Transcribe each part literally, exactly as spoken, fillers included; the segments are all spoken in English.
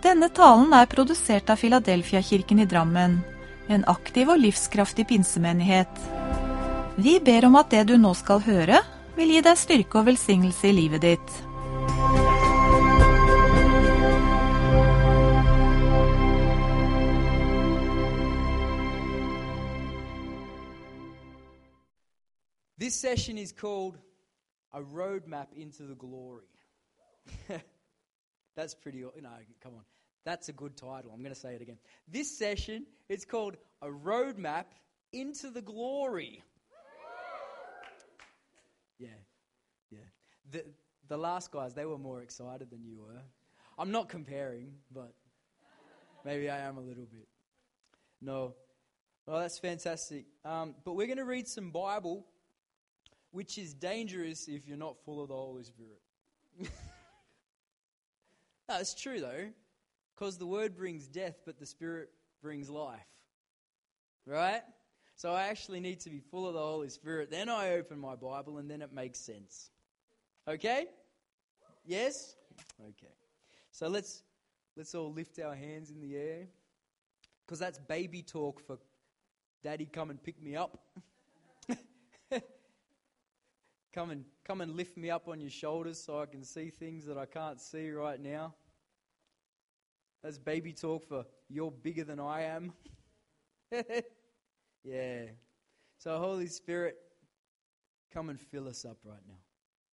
Denne talen er produsert av Philadelphia-kirken i Drammen, en aktiv og livskraftig pinsemenighet. Vi ber om at det du nå skal høre, vil gi deg styrke og velsignelse i livet ditt. This session is called A Roadmap into the Glory. That's pretty, no, come on. That's a good title. I'm going to say it again. This session is called A Roadmap into the Glory. Yeah, yeah. The, the last guys, they were more excited than you were. I'm not comparing, but maybe I am a little bit. No. Well, that's fantastic. Um, but we're going to read some Bible, which is dangerous if you're not full of the Holy Spirit. No, it's true though, because the word brings death, but the Spirit brings life. Right? So I actually need to be full of the Holy Spirit. Then I open my Bible and then it makes sense. Okay? Yes? Okay. So let's let's all lift our hands in the air, because that's baby talk for Daddy, come and pick me up. Come and come and lift me up on your shoulders so I can see things that I can't see right now. That's baby talk for you're bigger than I am. Yeah. So Holy Spirit, come and fill us up right now.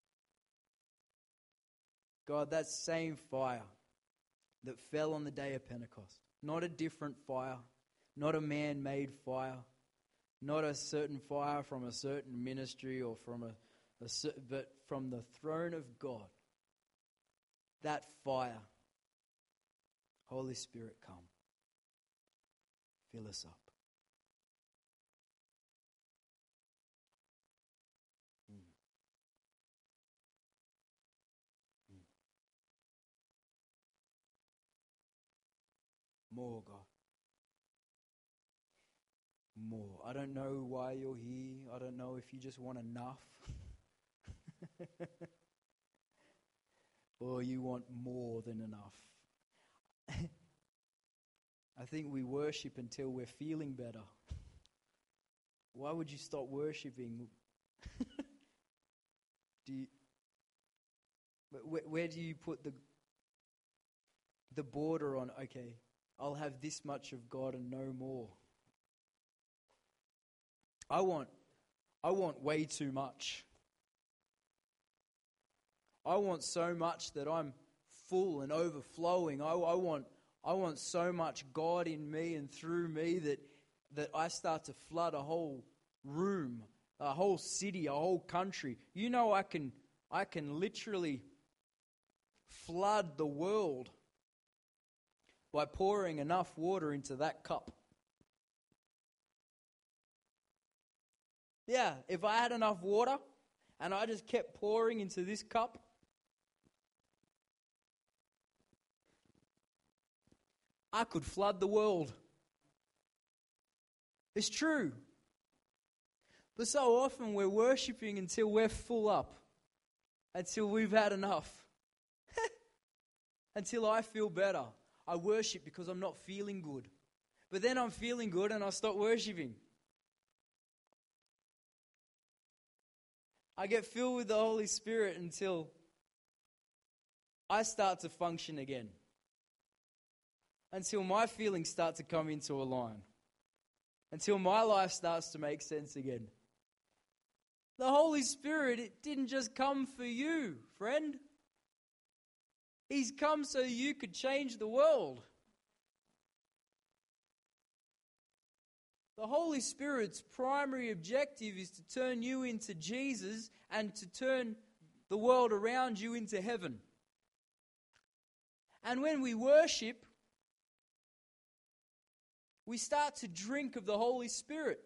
God, that same fire that fell on the day of Pentecost, not a different fire, not a man-made fire, not a certain fire from a certain ministry or from a but from the throne of God, that fire, Holy Spirit, come. Fill us up. Mm. Mm. More, God. More. I don't know why you're here. I don't know if you just want enough. Or you want more than enough. I think we worship until we're feeling better. Why would you stop worshiping? do you, where, where do you put the the border on, okay, I'll have this much of God and no more? I want I want way too much. I want so much that I'm full and overflowing. I, I want I want so much God in me and through me that that I start to flood a whole room, a whole city, a whole country. You know, I can I can literally flood the world by pouring enough water into that cup. Yeah, if I had enough water and I just kept pouring into this cup, I could flood the world. It's true. But so often we're worshipping until we're full up, until we've had enough, until I feel better. I worship because I'm not feeling good. But then I'm feeling good and I stop worshiping. I get filled with the Holy Spirit until I start to function again. Until my feelings start to come into a line. Until my life starts to make sense again. The Holy Spirit, it didn't just come for you, friend. He's come so you could change the world. The Holy Spirit's primary objective is to turn you into Jesus and to turn the world around you into heaven. And when we worship, we start to drink of the Holy Spirit.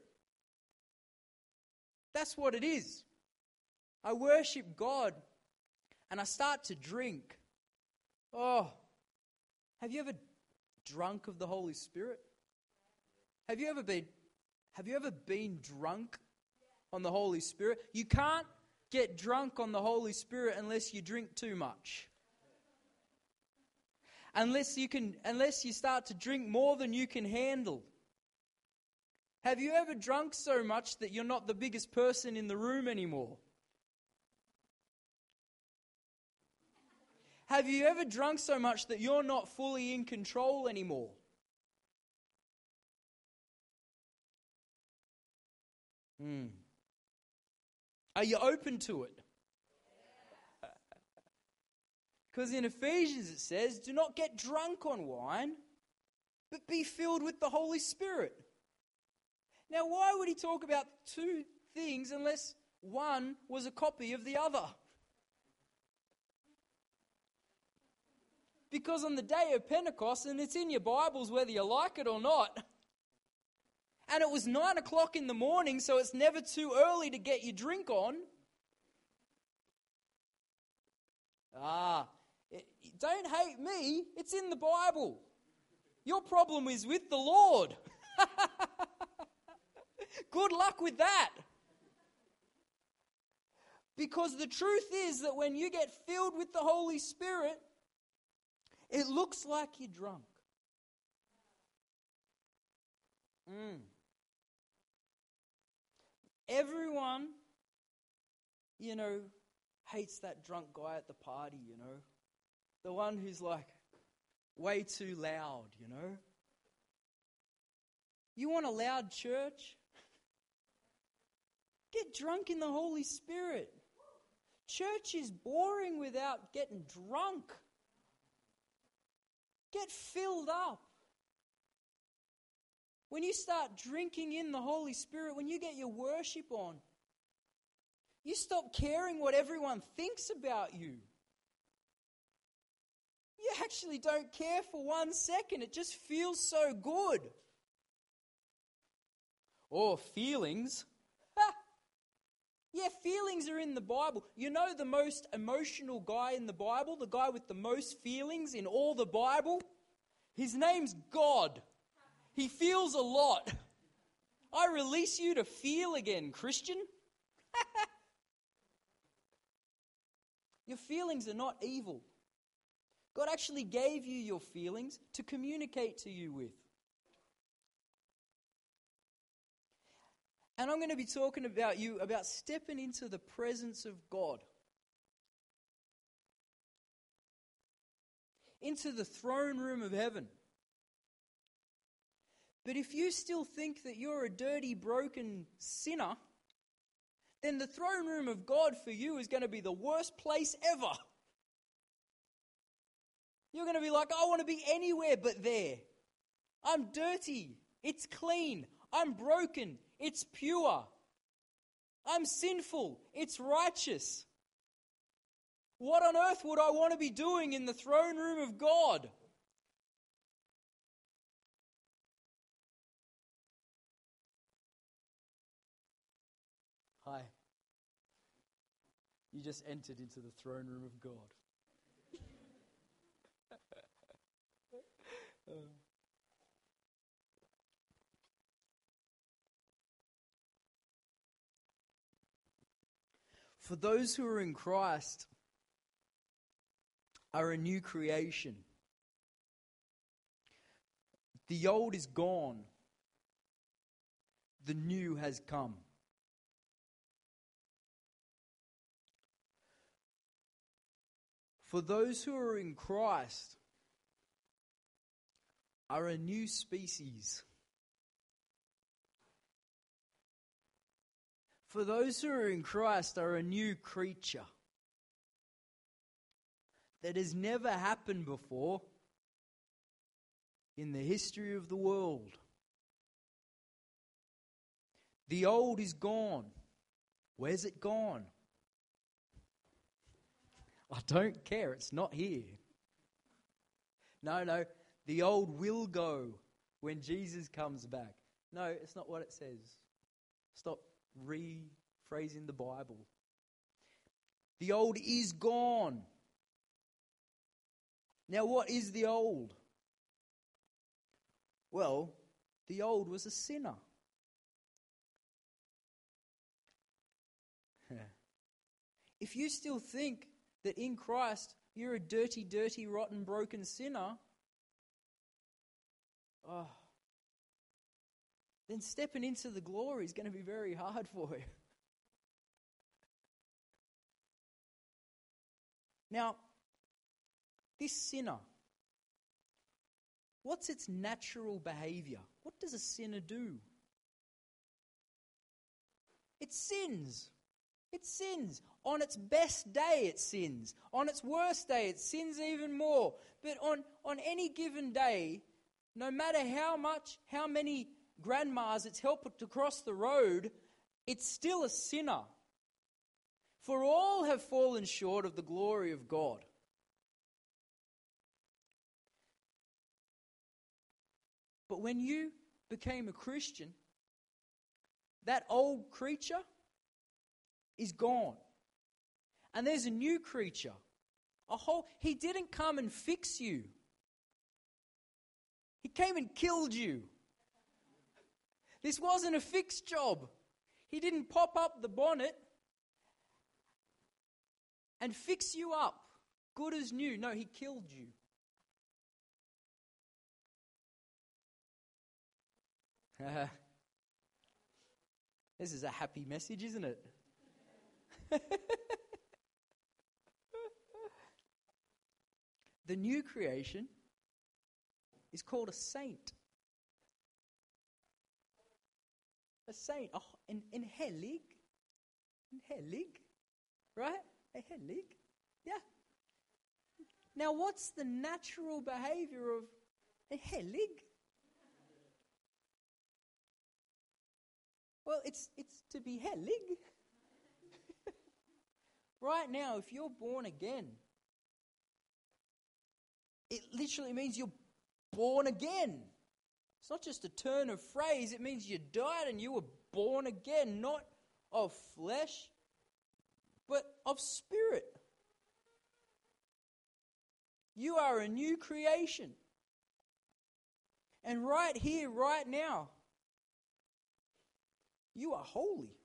That's what it is. I worship God and I start to drink. Oh, have you ever drunk of the Holy Spirit? Have you ever been Have you ever been drunk on the Holy Spirit? You can't get drunk on the Holy Spirit unless you drink too much. unless you can, unless you start to drink more than you can handle. Have you ever drunk so much that you're not the biggest person in the room anymore? Have you ever drunk so much that you're not fully in control anymore? Hmm. Are you open to it? Because in Ephesians it says, do not get drunk on wine, but be filled with the Holy Spirit. Now, why would he talk about two things unless one was a copy of the other? Because on the day of Pentecost, and it's in your Bibles whether you like it or not, and it was nine o'clock in the morning, so it's never too early to get your drink on. Ah, it, don't hate me, it's in the Bible. Your problem is with the Lord. Good luck with that. Because the truth is that when you get filled with the Holy Spirit, it looks like you're drunk. Mm. Everyone, you know, hates that drunk guy at the party, you know. The one who's like way too loud, you know. You want a loud church? Get drunk in the Holy Spirit. Church is boring without getting drunk. Get filled up. When you start drinking in the Holy Spirit, when you get your worship on, you stop caring what everyone thinks about you. You actually don't care for one second. It just feels so good. Or feelings. Ha! Yeah, feelings are in the Bible. You know the most emotional guy in the Bible, the guy with the most feelings in all the Bible? His name's God. He feels a lot. I release you to feel again, Christian. Your feelings are not evil. God actually gave you your feelings to communicate to you with. And I'm going to be talking about you, about stepping into the presence of God. Into the throne room of heaven. But if you still think that you're a dirty, broken sinner, then the throne room of God for you is going to be the worst place ever. You're going to be like, I want to be anywhere but there. I'm dirty. It's clean. I'm broken. It's pure. I'm sinful. It's righteous. What on earth would I want to be doing in the throne room of God? Hi. You just entered into the throne room of God. uh. For those who are in Christ are a new creation. The old is gone. The new has come. For those who are in Christ are a new species. For those who are in Christ are a new creature that has never happened before in the history of the world. The old is gone. Where's it gone? I don't care, it's not here. No, no, the old will go when Jesus comes back. No, it's not what it says. Stop rephrasing the Bible. The old is gone. Now, what is the old? Well, the old was a sinner. If you still think that in Christ you're a dirty, dirty, rotten, broken sinner, oh, then stepping into the glory is going to be very hard for you. Now, this sinner, what's its natural behavior? What does a sinner do? It sins. It sins. On its best day, it sins. On its worst day, it sins even more. But on, on any given day, no matter how much, how many grandmas it's helped to cross the road, it's still a sinner. For all have fallen short of the glory of God. But when you became a Christian, that old creature is gone. And there's a new creature. A whole, he didn't come and fix you. He came and killed you. This wasn't a fixed job. He didn't pop up the bonnet and fix you up, good as new. No, he killed you. This is a happy message, isn't it? The new creation is called a saint. A saint. Oh, en, en helig. En helig. Right? A helig. Yeah. Now, what's the natural behavior of a helig? Well, it's it's to be helig. Right now, if you're born again, it literally means you're born again. It's not just a turn of phrase. It means you died and you were born again, not of flesh, but of spirit. You are a new creation. And right here, right now, you are holy.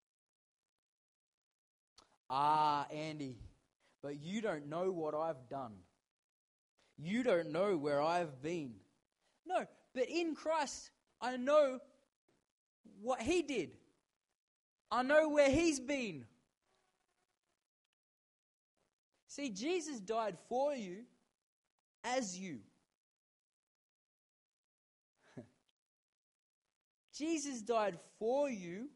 Ah, Andy, but you don't know what I've done. You don't know where I've been. No, but in Christ, I know what He did. I know where He's been. See, Jesus died for you as you. Jesus died for you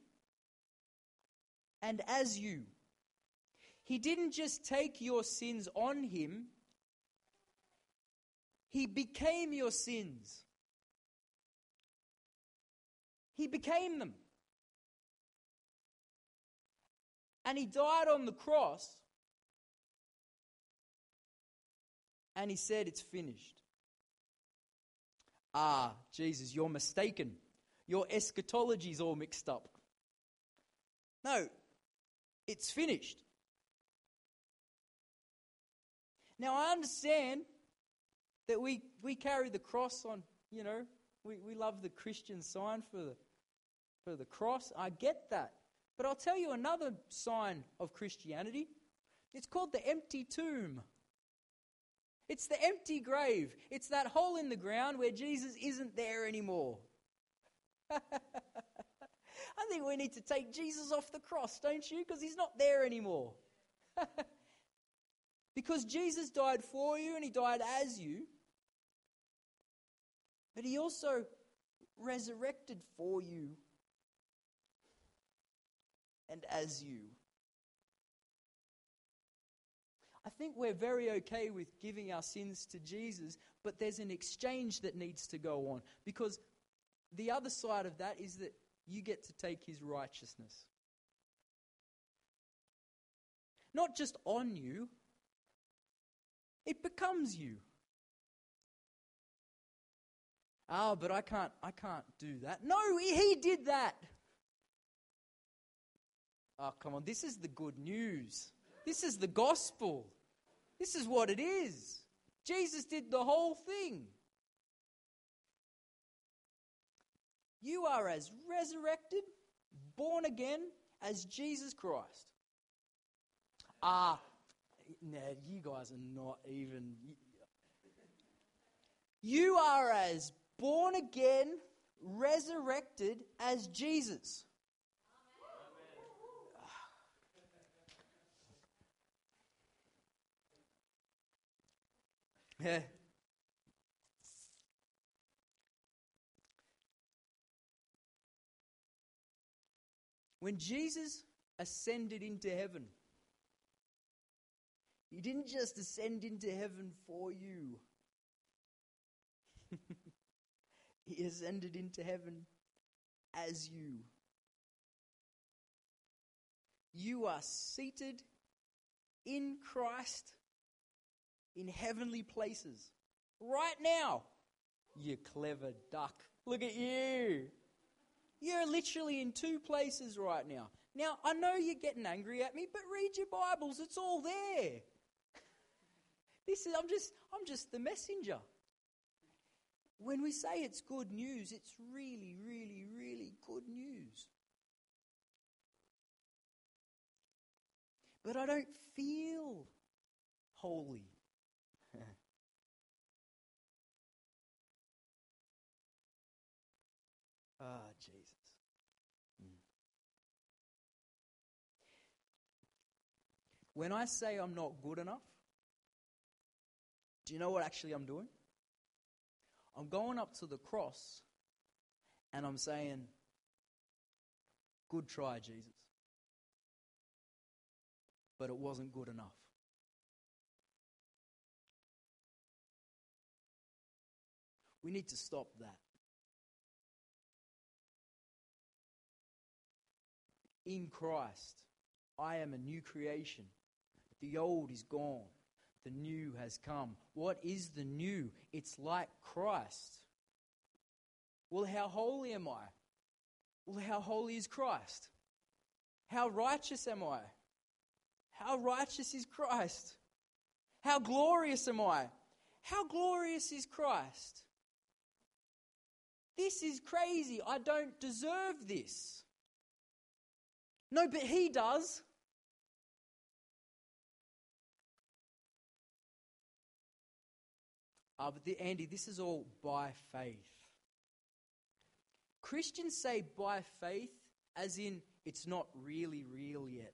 and as you. He didn't just take your sins on Him. He became your sins. He became them. And He died on the cross. And He said, it's finished. Ah, Jesus, you're mistaken. Your eschatology's all mixed up. No, it's finished. Now, I understand that we, we carry the cross on, you know, we, we love the Christian sign for the, for the cross. I get that. But I'll tell you another sign of Christianity. It's called the empty tomb. It's the empty grave. It's that hole in the ground where Jesus isn't there anymore. I think we need to take Jesus off the cross, don't you? Because He's not there anymore. Because Jesus died for you and He died as you. But He also resurrected for you and as you. I think we're very okay with giving our sins to Jesus, but there's an exchange that needs to go on. Because the other side of that is that you get to take His righteousness. Not just on you, it becomes you. Oh, but I can't, I can't do that. No, He did that. Oh, come on, this is the good news. This is the gospel. This is what it is. Jesus did the whole thing. You are as resurrected, born again as Jesus Christ. Ah, Nah, you guys are not even... You are as born again, resurrected as Jesus. Yeah. When Jesus ascended into heaven, he didn't just ascend into heaven for you. He ascended into heaven as you. You are seated in Christ in heavenly places right now. You clever duck. Look at you. You're literally in two places right now. Now, I know you're getting angry at me, but read your Bibles. It's all there. This is I'm just I'm just the messenger. When we say it's good news, it's really, really, really good news. But I don't feel holy. Ah, Jesus. Mm. When I say I'm not good enough, do you know what actually I'm doing? I'm going up to the cross and I'm saying, good try, Jesus. But it wasn't good enough. We need to stop that. In Christ, I am a new creation. The old is gone. The new has come. What is the new? It's like Christ. Well, how holy am I? Well, how holy is Christ? How righteous am I? How righteous is Christ? How glorious am I? How glorious is Christ? This is crazy. I don't deserve this. No, but he does. Uh, but the, Andy, this is all by faith. Christians say by faith as in it's not really real yet.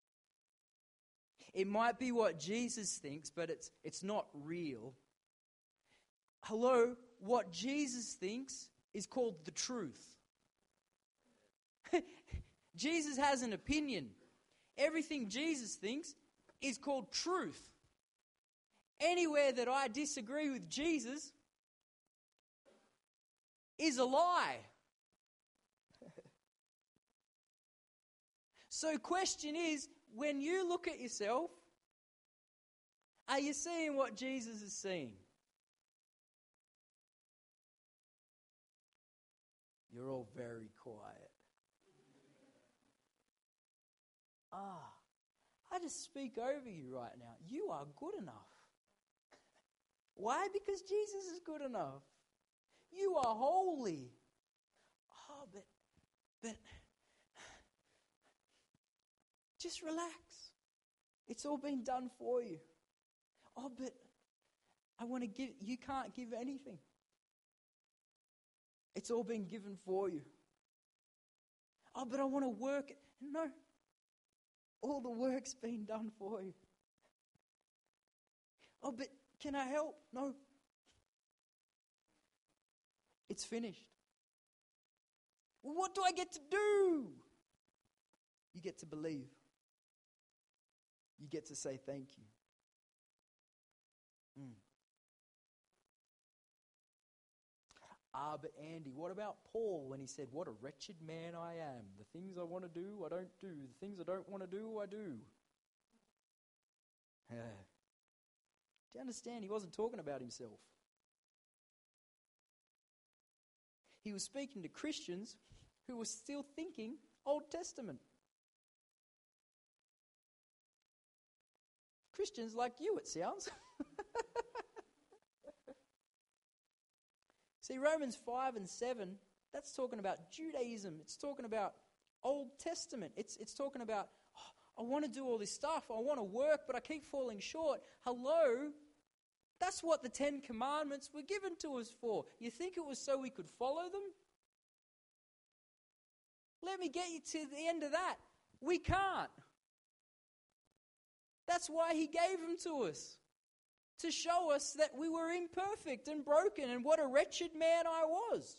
It might be what Jesus thinks, but it's it's not real. Hello, what Jesus thinks is called the truth. Jesus has an opinion. Everything Jesus thinks is called truth. Anywhere that I disagree with Jesus is a lie. So question is, when you look at yourself, are you seeing what Jesus is seeing? You're all very quiet. Ah, I just speak over you right now. You are good enough. Why? Because Jesus is good enough. You are holy. Oh, but, but, just relax. It's all been done for you. Oh, but I want to give, you can't give anything. It's all been given for you. Oh, but I want to work. No. All the work's been done for you. Oh, but can I help? No. It's finished. Well, what do I get to do? You get to believe. You get to say thank you. Mm. Ah, but Andy, what about Paul when he said, what a wretched man I am. The things I want to do, I don't do. The things I don't want to do, I do. Yeah. Do you understand? He wasn't talking about himself. He was speaking to Christians who were still thinking Old Testament. Christians like you, it sounds. See, Romans five and seven, that's talking about Judaism. It's talking about Old Testament. It's, it's talking about, oh, I want to do all this stuff. I want to work, but I keep falling short. Hello? That's what the Ten Commandments were given to us for. You think it was so we could follow them? Let me get you to the end of that. We can't. That's why he gave them to us. To show us that we were imperfect and broken and what a wretched man I was.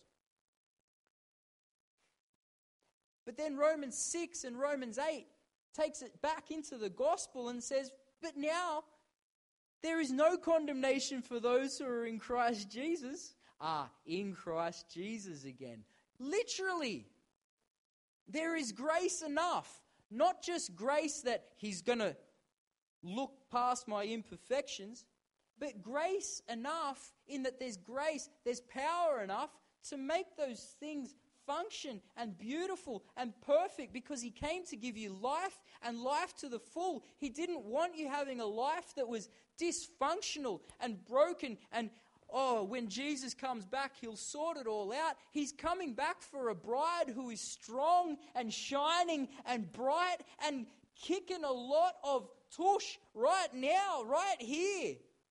But then Romans six and Romans eight takes it back into the gospel and says, but now there is no condemnation for those who are in Christ Jesus. Ah, in Christ Jesus again. Literally, there is grace enough. Not just grace that he's going to look past my imperfections, but grace enough in that there's grace, there's power enough to make those things function and beautiful and perfect, because he came to give you life and life to the full. He didn't want you having a life that was dysfunctional and broken and, oh, when Jesus comes back, he'll sort it all out. He's coming back for a bride who is strong and shining and bright and kicking a lot of tush right now, right here.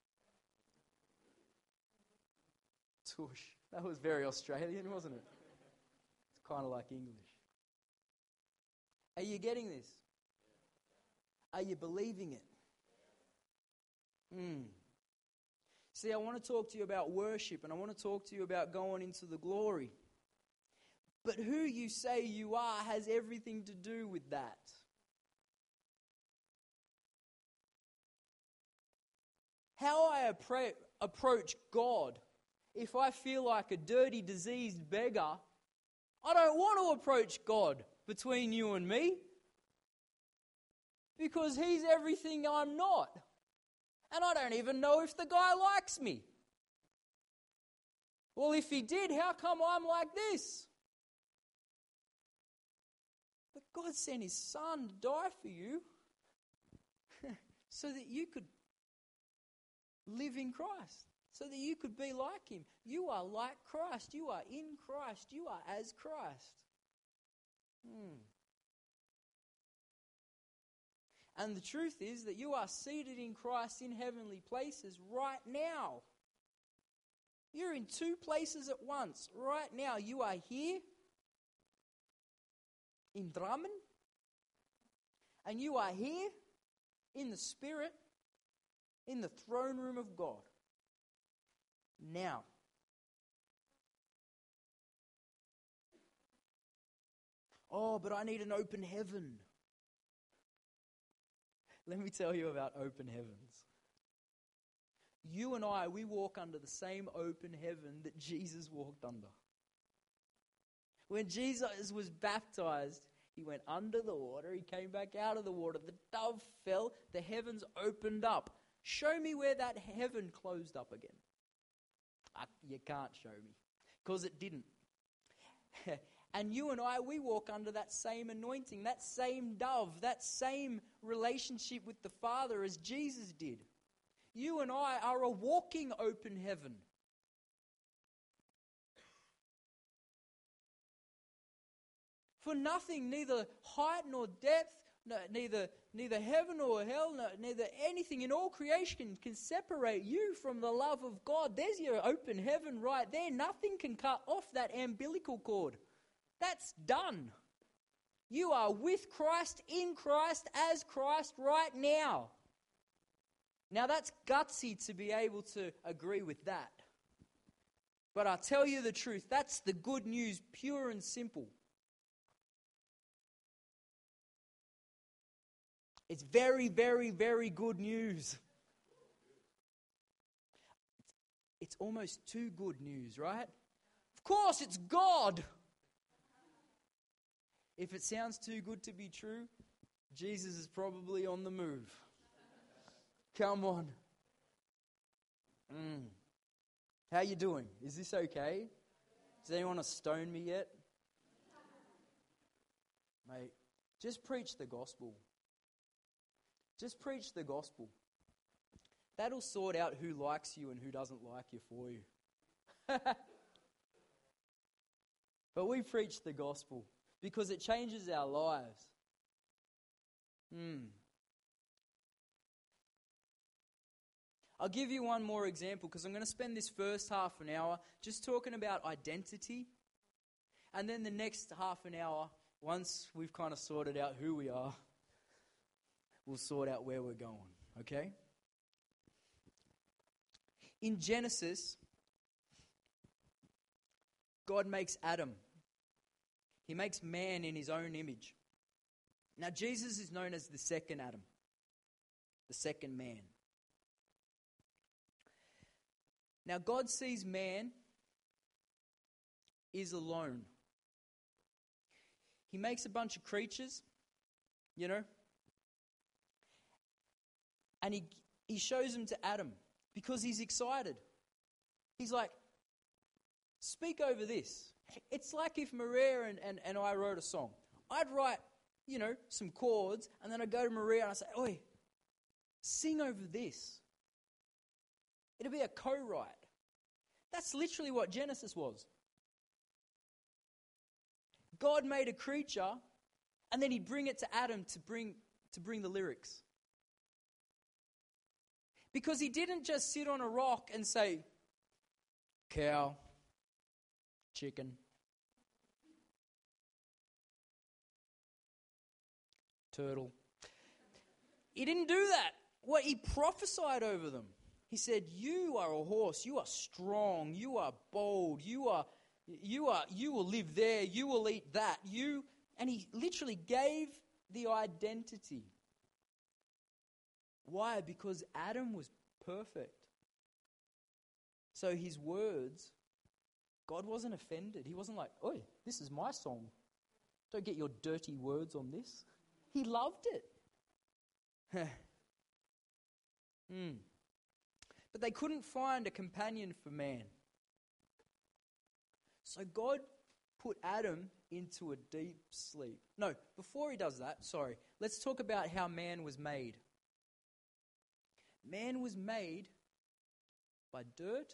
Tush. That was very Australian, wasn't it? It's kind of like English. Are you getting this? Are you believing it? Hmm. See, I want to talk to you about worship, and I want to talk to you about going into the glory. But who you say you are has everything to do with that. How I appra- approach God, if I feel like a dirty, diseased beggar, I don't want to approach God between you and me, because he's everything I'm not. And I don't even know if the guy likes me. Well, if he did, how come I'm like this? But God sent his son to die for you so that you could live in Christ, so that you could be like him. You are like Christ. You are in Christ. You are as Christ. Hmm. And the truth is that you are seated in Christ in heavenly places right now. You're in two places at once. Right now, you are here in Drummond, and you are here in the Spirit in the throne room of God. Now. Oh, but I need an open heaven. Let me tell you about open heavens. You and I, we walk under the same open heaven that Jesus walked under. When Jesus was baptized, he went under the water, he came back out of the water, the dove fell, the heavens opened up. Show me where that heaven closed up again. Uh, you can't show me, because it didn't. And you and I, we walk under that same anointing, that same dove, that same relationship with the Father as Jesus did. You and I are a walking open heaven. For nothing, neither height nor depth, no, neither neither heaven or hell, no, neither anything in all creation can separate you from the love of God. There's your open heaven right there. Nothing can cut off that umbilical cord. That's done. You are with Christ, in Christ, as Christ right now. Now that's gutsy to be able to agree with that. But I'll tell you the truth, that's the good news, pure and simple. It's very, very, very good news. It's almost too good news, right? Of course, it's God. If it sounds too good to be true, Jesus is probably on the move. Come on. Mm. How you doing? Is this okay? Does anyone want to stone me yet? Mate, just preach the gospel. Just preach the gospel. That'll sort out who likes you and who doesn't like you for you. But we preach the gospel because it changes our lives. Hmm. I'll give you one more example because I'm going to spend this first half an hour just talking about identity. And then the next half an hour, once we've kind of sorted out who we are, we'll sort out where we're going, okay? In Genesis, God makes Adam. He makes man in his own image. Now, Jesus is known as the second Adam, the second man. Now, God sees man is alone. He makes a bunch of creatures, you know, and he, he shows them to Adam because he's excited. He's like, speak over this. It's like if Maria and, and, and I wrote a song. I'd write, you know, some chords, and then I'd go to Maria and I'd say, oi, sing over this. It'll be a co-write. That's literally what Genesis was. God made a creature, and then he'd bring it to Adam to bring to bring the lyrics. Because he didn't just sit on a rock and say, cow, chicken, turtle. He didn't do that. What he prophesied over them. He said, you are a horse, you are strong, you are bold, you are you are you will live there, you will eat that. You and he literally gave the identity. Why? Because Adam was perfect. So his words, God wasn't offended. He wasn't like, oi, this is my song. Don't get your dirty words on this. He loved it. mm. But they couldn't find a companion for man. So God put Adam into a deep sleep. No, before he does that, sorry, let's talk about how man was made. Man was made by dirt,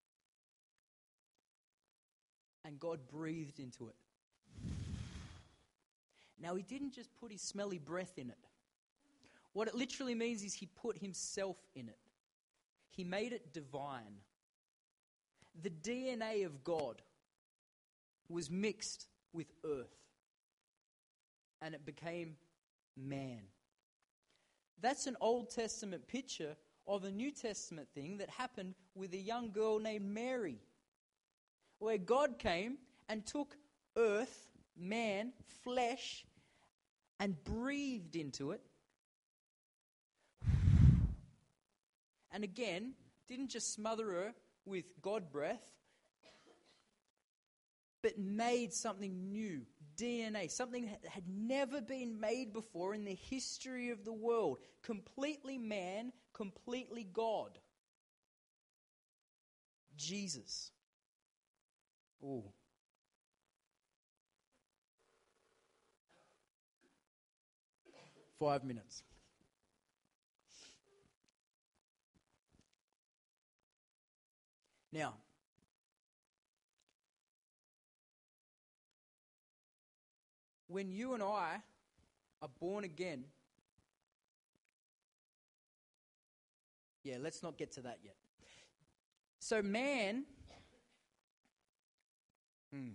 and God breathed into it. Now, he didn't just put his smelly breath in it. What it literally means is he put himself in it. He made it divine. The D N A of God was mixed with earth, and it became man. That's an Old Testament picture of a New Testament thing that happened with a young girl named Mary, where God came and took earth, man, flesh, and breathed into it. And again, didn't just smother her with God breath, but made something new, D N A, something that had never been made before in the history of the world. Completely man, completely God. Jesus. Oh. Five minutes. Now, when you and I are born again, yeah, let's not get to that yet. So man, hmm,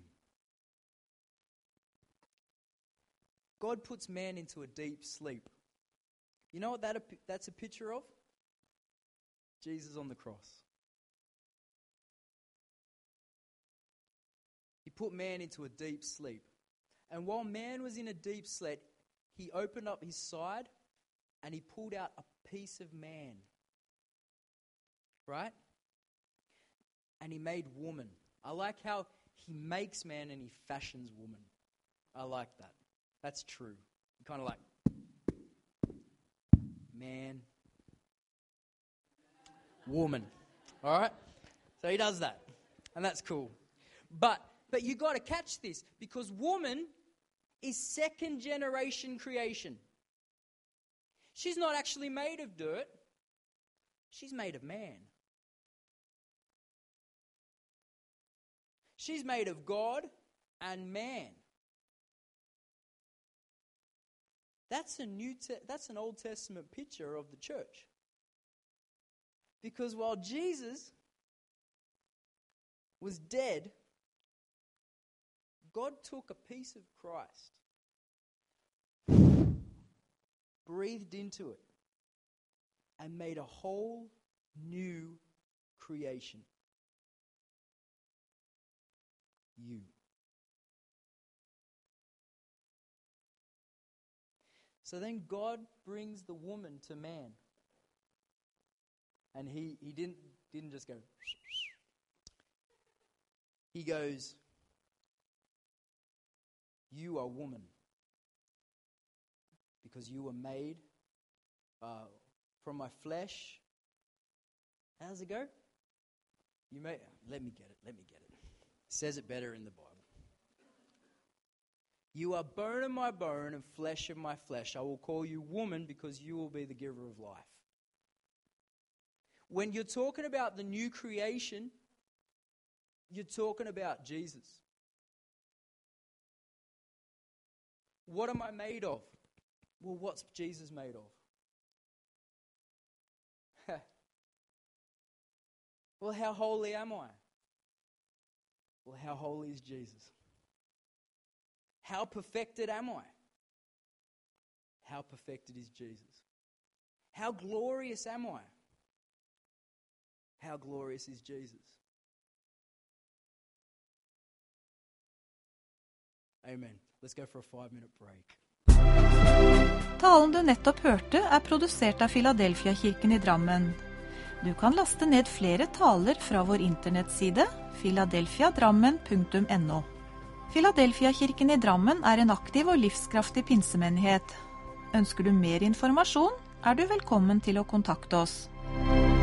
God puts man into a deep sleep. You know what that that's a picture of? Jesus on the cross. He put man into a deep sleep. And while man was in a deep sleep, he opened up his side and he pulled out a piece of man. Right? And he made woman. I like how he makes man and he fashions woman. I like that. That's true. Kind of like man, woman. All right? So he does that. And that's cool. But but you got to catch this, because woman is second generation creation. She's not actually made of dirt. She's made of man. She's made of God and man. That's a new te- that's an Old Testament picture of the church. Because while Jesus was dead, God took a piece of Christ, breathed into it, and made a whole new creation. You. So then God brings the woman to man. And he, he didn't, didn't just go. He goes, you are woman. Because you were made uh, from my flesh. How does it go? You may, let me get it, let me get it. It says it better in the Bible. You are bone of my bone and flesh of my flesh. I will call you woman because you will be the giver of life. When you're talking about the new creation, you're talking about Jesus. What am I made of? Well, what's Jesus made of? Well, how holy am I? Well, how holy is Jesus? How perfected am I? How perfected is Jesus? How glorious am I? How glorious is Jesus? Amen. Let's go for a five-minute break. Talen du nettopp hørte er produsert av Philadelphia-kirken i Drammen. Du kan laste ned flere taler fra vår internettside philadelphia drammen punktum no. Philadelphia-kirken i Drammen er en aktiv og livskraftig pinsemenighet. Ønsker du mer informasjon, er du velkommen til å kontakte oss.